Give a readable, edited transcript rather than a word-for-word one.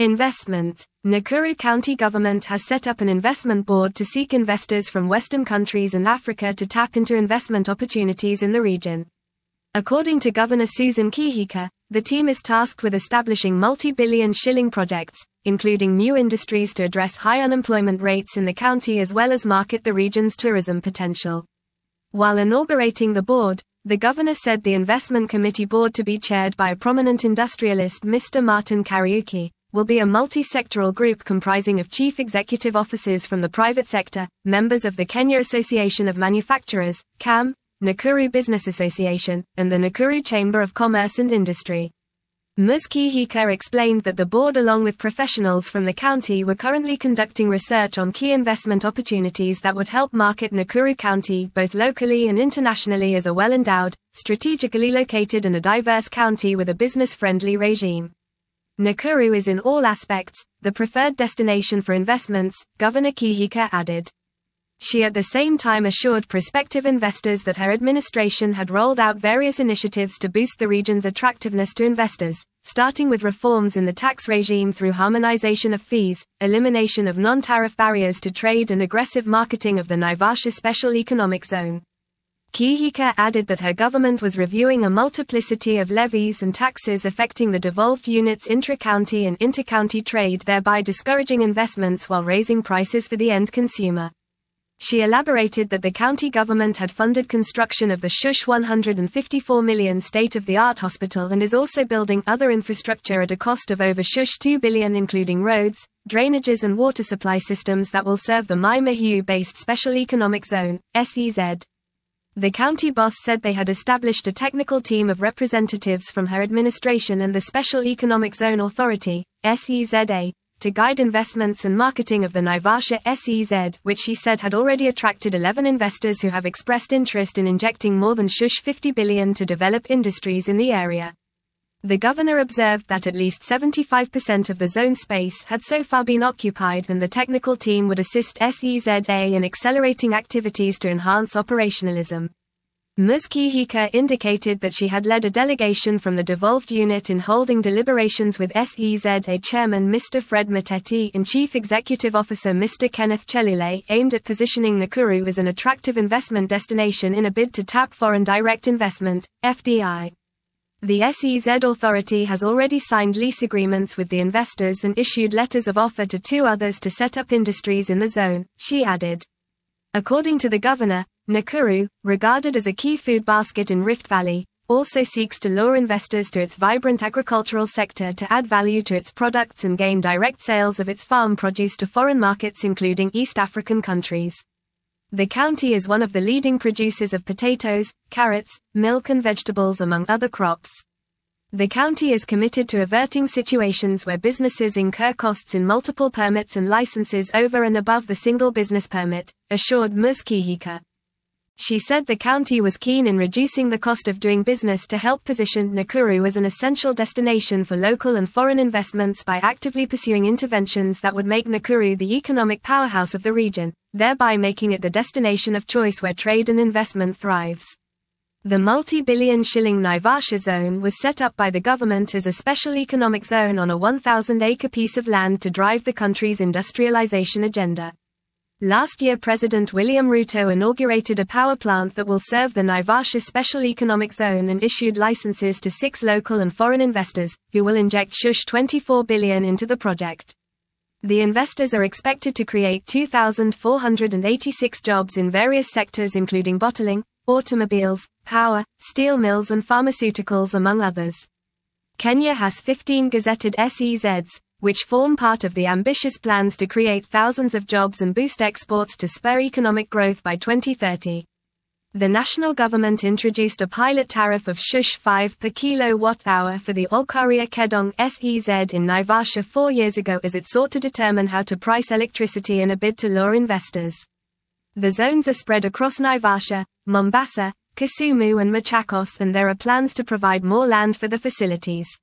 Investment. Nakuru County government has set up an investment board to seek investors from Western countries and Africa to tap into investment opportunities in the region. According to Governor Susan Kihika, the team is tasked with establishing multi-billion shilling projects, including new industries to address high unemployment rates in the county as well as market the region's tourism potential. While inaugurating the board, the governor said the investment committee board, to be chaired by a prominent industrialist, Mr. Martin Kariuki, will be a multi-sectoral group comprising of chief executive officers from the private sector, members of the Kenya Association of Manufacturers, KAM, Nakuru Business Association, and the Nakuru Chamber of Commerce and Industry. Ms. Kihika explained that the board, along with professionals from the county, were currently conducting research on key investment opportunities that would help market Nakuru County both locally and internationally as a well-endowed, strategically located and a diverse county with a business-friendly regime. Nakuru is in all aspects the preferred destination for investments, Governor Kihika added. She at the same time assured prospective investors that her administration had rolled out various initiatives to boost the region's attractiveness to investors, starting with reforms in the tax regime through harmonization of fees, elimination of non-tariff barriers to trade and aggressive marketing of the Naivasha Special Economic Zone. Kihika added that her government was reviewing a multiplicity of levies and taxes affecting the devolved units' intra-county and inter-county trade, thereby discouraging investments while raising prices for the end consumer. She elaborated that the county government had funded construction of the Shush 154 million state-of-the-art hospital and is also building other infrastructure at a cost of over Shush 2 billion, including roads, drainages and water supply systems that will serve the Mai Mahiu-based Special Economic Zone, SEZ. The county boss said they had established a technical team of representatives from her administration and the Special Economic Zone Authority, SEZA, to guide investments and marketing of the Naivasha SEZ, which she said had already attracted 11 investors who have expressed interest in injecting more than Shush 50 billion to develop industries in the area. The governor observed that at least 75% of the zone space had so far been occupied, and the technical team would assist SEZA in accelerating activities to enhance operationalism. Ms. Kihika indicated that she had led a delegation from the devolved unit in holding deliberations with SEZA chairman Mr. Fred Mateti and chief executive officer Mr. Kenneth Chelule, aimed at positioning Nakuru as an attractive investment destination in a bid to tap foreign direct investment, FDI. The SEZ authority has already signed lease agreements with the investors and issued letters of offer to 2 others to set up industries in the zone, she added. According to the governor, Nakuru, regarded as a key food basket in Rift Valley, also seeks to lure investors to its vibrant agricultural sector to add value to its products and gain direct sales of its farm produce to foreign markets including East African countries. The county is one of the leading producers of potatoes, carrots, milk and vegetables among other crops. The county is committed to averting situations where businesses incur costs in multiple permits and licenses over and above the single business permit, assured Ms. Kihika. She said the county was keen in reducing the cost of doing business to help position Nakuru as an essential destination for local and foreign investments by actively pursuing interventions that would make Nakuru the economic powerhouse of the region, thereby making it the destination of choice where trade and investment thrives. The multi-billion shilling Naivasha zone was set up by the government as a special economic zone on a 1,000-acre piece of land to drive the country's industrialization agenda. Last year President William Ruto inaugurated a power plant that will serve the Naivasha Special Economic Zone and issued licenses to 6 local and foreign investors, who will inject Shush 24 billion into the project. The investors are expected to create 2,486 jobs in various sectors including bottling, automobiles, power, steel mills and pharmaceuticals among others. Kenya has 15 gazetted SEZs, which form part of the ambitious plans to create thousands of jobs and boost exports to spur economic growth by 2030. The national government introduced a pilot tariff of Shush 5 per kilowatt-hour for the Olkaria Kedong SEZ in Naivasha 4 years ago as it sought to determine how to price electricity in a bid to lure investors. The zones are spread across Naivasha, Mombasa, Kisumu and Machakos, and there are plans to provide more land for the facilities.